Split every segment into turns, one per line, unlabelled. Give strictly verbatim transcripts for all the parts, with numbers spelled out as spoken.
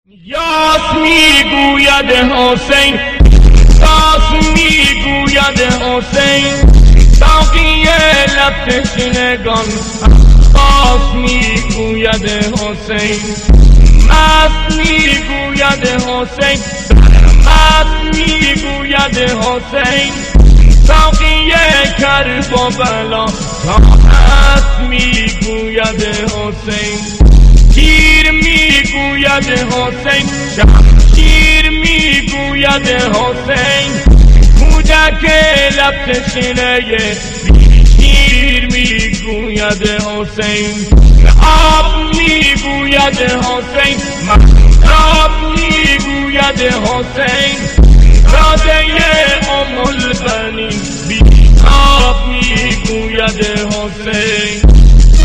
یاس میگوید حسین، یاس میگوید حسین، ساقی لب تشنگان. یاس میگوید حسین، مست میگوید حسین، مست میگوید حسین، ساقی کربلا. مست میگوید حسین، شیر میگوید حسین، شیر میگوید حسین، کودک لب تشنه شیر میگوید حسین. آب میگوید حسین، آب میگوید حسین، داده ام البنین آب میگوید حسین.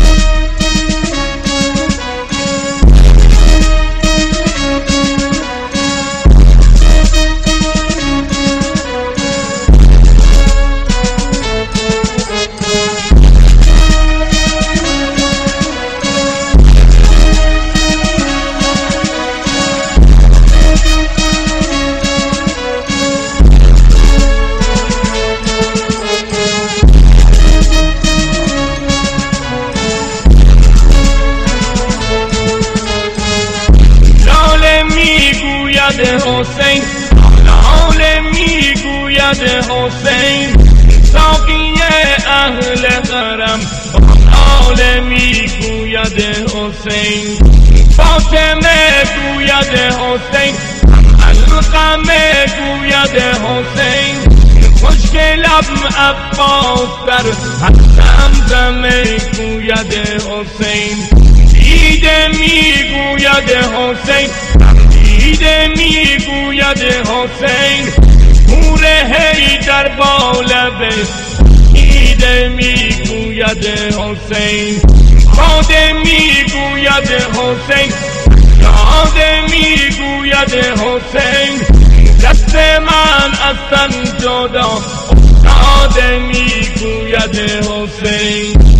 حسین لاله میگوید حسین، ساقی اهل حرم لاله میگوید حسین. فاطمه گوید حسین، القمه گوید حسین، خشک لب عباس در زمزمه گوید حسین. دیده میگوید حسین، دیده میگوید حسین، پور حیدر با لب دیده میگوید حسین. باده میگوید حسین، داده میگوید حسین، دست من از تن جدا افتاده میگوید حسین.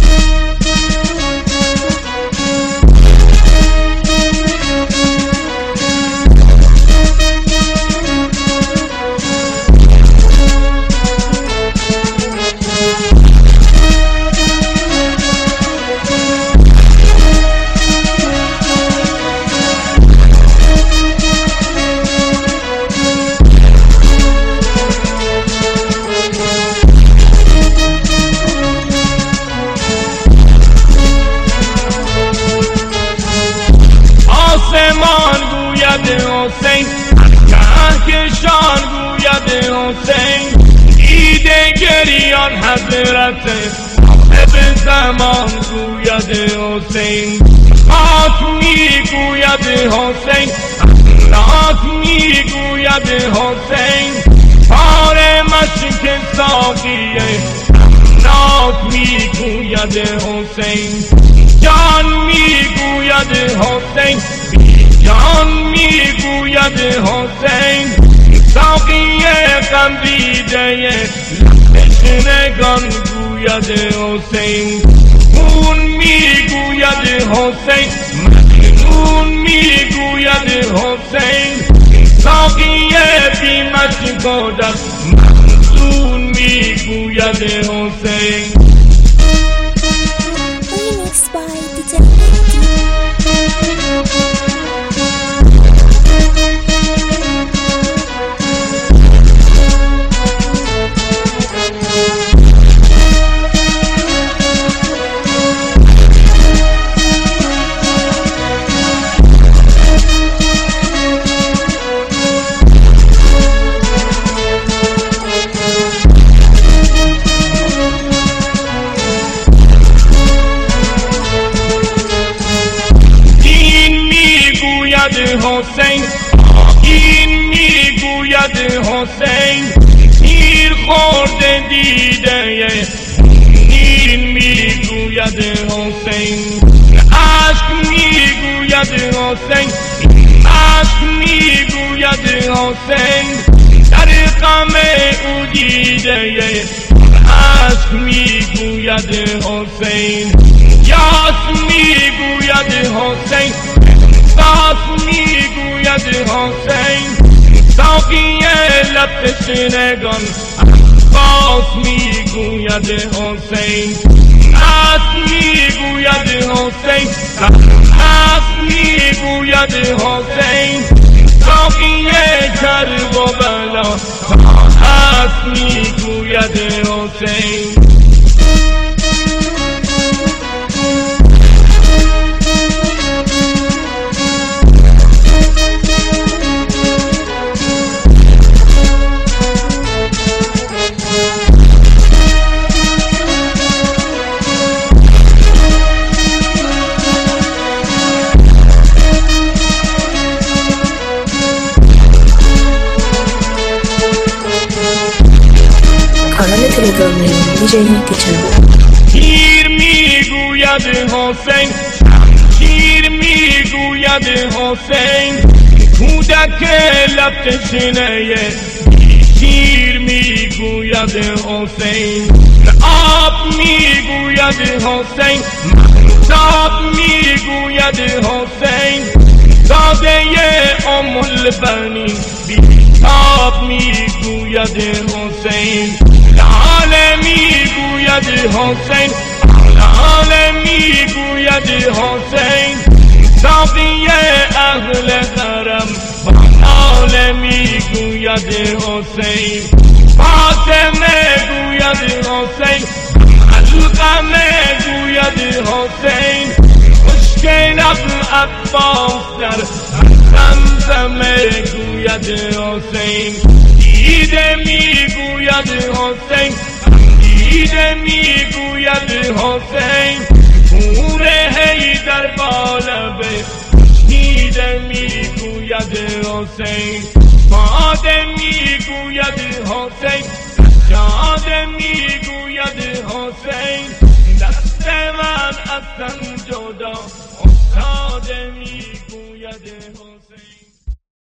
آسمان گوید حسین، کهکشان گوید حسین، دیده گریان حضرت صاحب زمان گوید حسین. خاک میگوید حسین، لاک میگوید حسین، پاره مشک ساقی ناک میگوید حسین. جان میگوید حسین، جان میگوید حسین، ساقی غم دیده تشنگان گوید حسین. خون میگوید حسین، مجنون میگوید حسین، ساقی بی مشک و در مخزون میگوید حسین. حسین این میگوید حسین، تیر خورده دیده این میگوید حسین. عشق میگوید حسین، عشق میگوید حسین، در غم او دیده عشق میگوید حسین. یاس میگوید حسین، یاس میگوید حسین ساقی لب تشنگان عباس میگوید حسین است میگوید حسین است میگوید حسین ساقی کرب و بلا است میگوید حسین
کانال تلگرامی دیجی کیچن
شیر میگوید حسین شیر میگوید حسین کودک لب تشنه شیر میگوید حسین آب میگوید حسین مهتاب میگوید حسین داده ام البنین بیتاب میگوید حسین لاله میگوید حسین لاله میگوید حسین ساقی اهل حرم لاله میگوید حسین فاطمه گوید حسین القمه گوید حسین مشکل عباس در زمزمه گوید حسین دیده میگوید حسین دیده میگوید حسین پور حیدر بالبه دیده میگوید حسین باده میگوید حسین سجاده میگوید حسین دست من از تن جدا افتاده میگوید حسین